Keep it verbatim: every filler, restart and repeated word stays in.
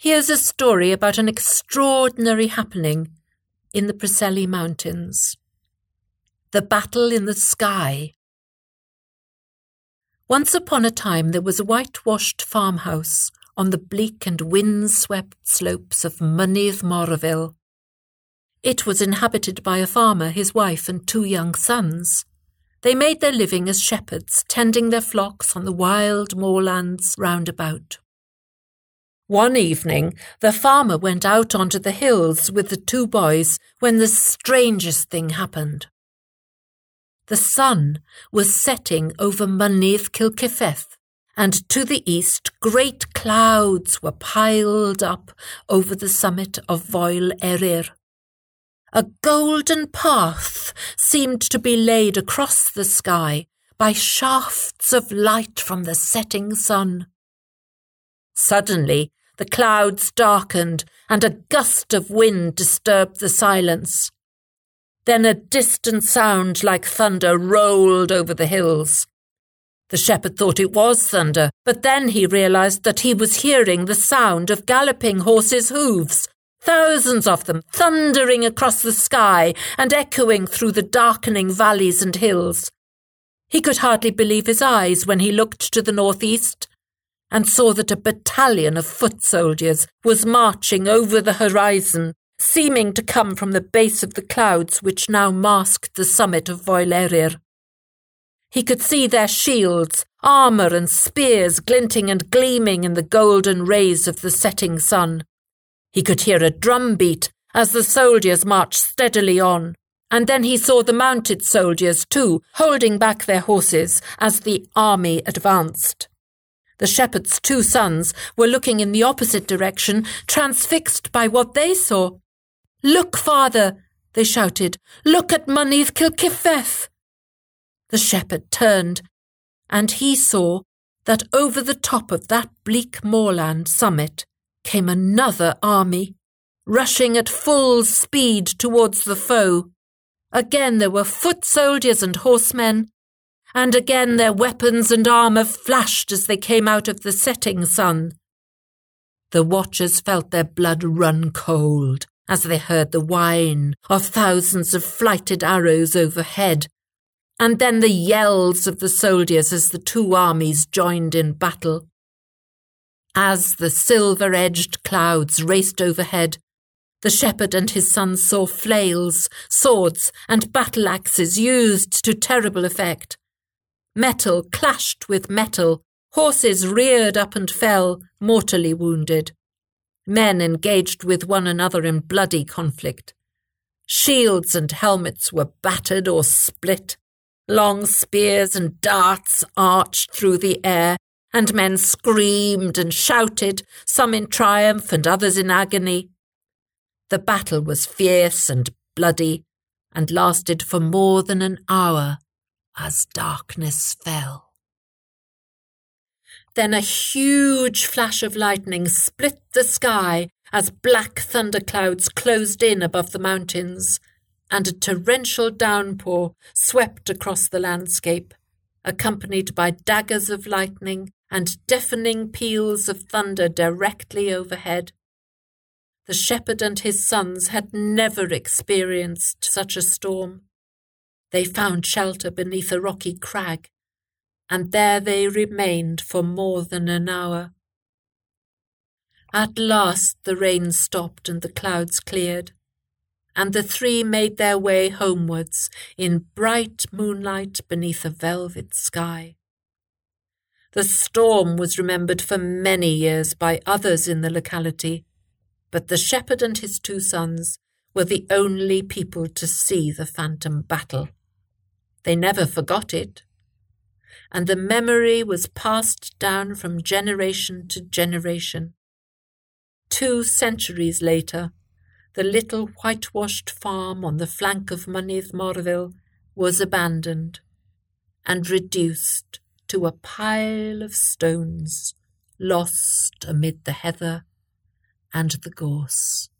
Here's a story about an extraordinary happening in the Preseli Mountains. The Battle in the Sky. Once upon a time there was a whitewashed farmhouse on the bleak and wind-swept slopes of Mynydd Morville. It was inhabited by a farmer, his wife, and two young sons. They made their living as shepherds, tending their flocks on the wild moorlands round about. One evening, the farmer went out onto the hills with the two boys when the strangest thing happened. The sun was setting over Mynydd Cilcifeth, and to the east great clouds were piled up over the summit of Foel Eryr. A golden path seemed to be laid across the sky by shafts of light from the setting sun. Suddenly, the clouds darkened, and a gust of wind disturbed the silence. Then a distant sound like thunder rolled over the hills. The shepherd thought it was thunder, but then he realized that he was hearing the sound of galloping horses' hooves, thousands of them thundering across the sky and echoing through the darkening valleys and hills. He could hardly believe his eyes when he looked to the northeast and saw that a battalion of foot soldiers was marching over the horizon, seeming to come from the base of the clouds which now masked the summit of Foel Eryr. He could see their shields, armour and spears glinting and gleaming in the golden rays of the setting sun. He could hear a drum beat as the soldiers marched steadily on, and then he saw the mounted soldiers too, holding back their horses as the army advanced. The shepherd's two sons were looking in the opposite direction, transfixed by what they saw. "Look, father," they shouted. "Look at Mynydd Cilcifeth." The shepherd turned, and he saw that over the top of that bleak moorland summit came another army, rushing at full speed towards the foe. Again there were foot soldiers and horsemen, and again their weapons and armour flashed as they came out of the setting sun. The watchers felt their blood run cold as they heard the whine of thousands of flighted arrows overhead, and then the yells of the soldiers as the two armies joined in battle. As the silver-edged clouds raced overhead, the shepherd and his sons saw flails, swords, and battle-axes used to terrible effect. Metal clashed with metal, horses reared up and fell, mortally wounded. Men engaged with one another in bloody conflict. Shields and helmets were battered or split. Long spears and darts arched through the air, and men screamed and shouted, some in triumph and others in agony. The battle was fierce and bloody, and lasted for more than an hour as darkness fell. Then a huge flash of lightning split the sky as black thunderclouds closed in above the mountains, and a torrential downpour swept across the landscape, accompanied by daggers of lightning and deafening peals of thunder directly overhead. The shepherd and his sons had never experienced such a storm. They found shelter beneath a rocky crag, and there they remained for more than an hour. At last the rain stopped and the clouds cleared, and the three made their way homewards in bright moonlight beneath a velvet sky. The storm was remembered for many years by others in the locality, but the shepherd and his two sons were the only people to see the phantom battle. They never forgot it, and the memory was passed down from generation to generation. Two centuries later, the little whitewashed farm on the flank of Mynydd Morville was abandoned and reduced to a pile of stones lost amid the heather and the gorse.